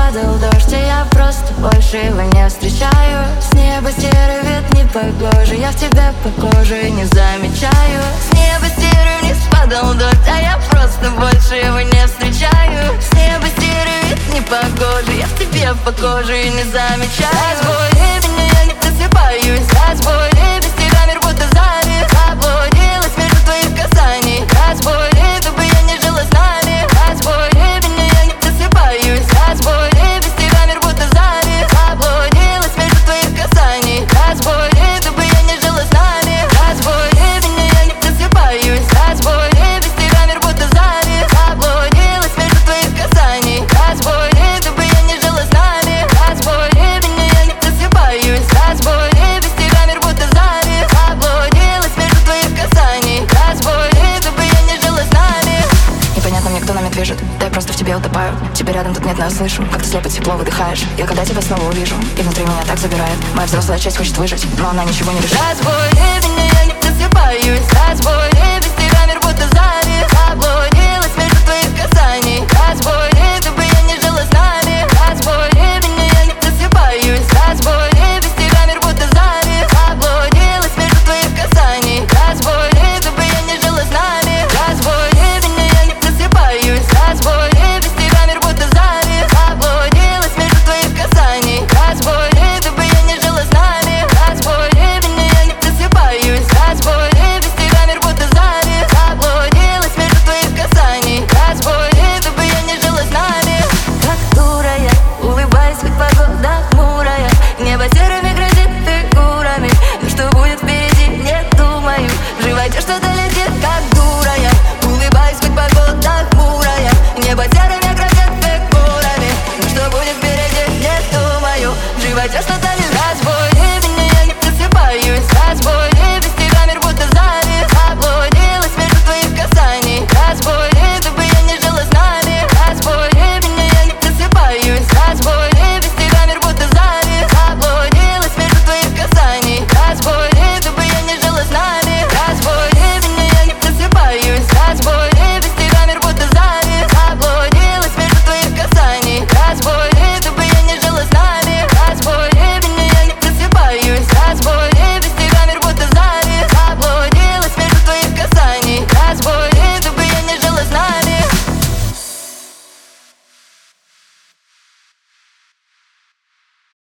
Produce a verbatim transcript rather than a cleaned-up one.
падал дождь, а я просто больше его не встречаю. С неба серый вид непогожий, я в тебе похожа и не замечаю. С неба серый вниз падал дождь, а я просто больше его не встречаю. С неба серый вид непогожий, я в тебе похожа и не замечаю. Разбуди меня, я не просыпаюсь. Разбуди, без тебя мир будто замер. Заблудилась между твоих касаний. Разбуди, чтобы я не жила с нами. Разбуди меня, я не просыпаюсь. Разбуди, без тебя мир будто замер. Заблудилась между твоих касаний. Разбуди, чтобы я не жила с нами. Разбуди меня, я не просыпаюсь. Разбуди, без тебя мир будто замер. Заблудилась между твоих касаний. Разбуди, чтобы я не жила с нами. Разбуди меня, я не просыпаюсь. Разбуди, без тебя мир будто замер. Заблудилась между твоих касаний. Разбуди, чтобы я не жила с нами. Непонятно мне, кто нами движет, да я просто в тебе утопаю. Тебя рядом тут нет, но я слышу, как ты слепо тепло выдыхаешь. Я когда тебя снова увижу, и внутри меня так забирает. Моя взрослая часть хочет выжить, но она ничего не решит. Разбуди меня, я не просыпаюсь. Разбуди, без тебя мир будто замер. Заблудилась между твоих касаний. Разбуди, чтобы я не жила с нами. Разбуди меня, я не просыпаюсь. Разбуди, без тебя мир будто замер. Заблудилась между твоих касаний. Разбуди, чтобы я не жила с нами. Разбуди меня, я не просыпаюсь. Разбуди, без тебя мир будто замер. Заблудилась между твоих касаний. Разбуди, чтобы я не жила с нами. Разбуди меня, я не просыпаюсь. Разбуди, без тебя мир будто замер. Заблудилась между твоих касаний. Разбуди, чтобы я не жила с нами. Как дура я, улыбаюсь, хоть погода хмурая. Небо серыми грозит фигурами. Но что будет впереди, не думаю. В животе что-то летит, как дура я. Улыбаюсь, хоть погода хмурая. Небо серыми грозит фигурами. Но что будет впереди, не думаю. В животе что-то летит.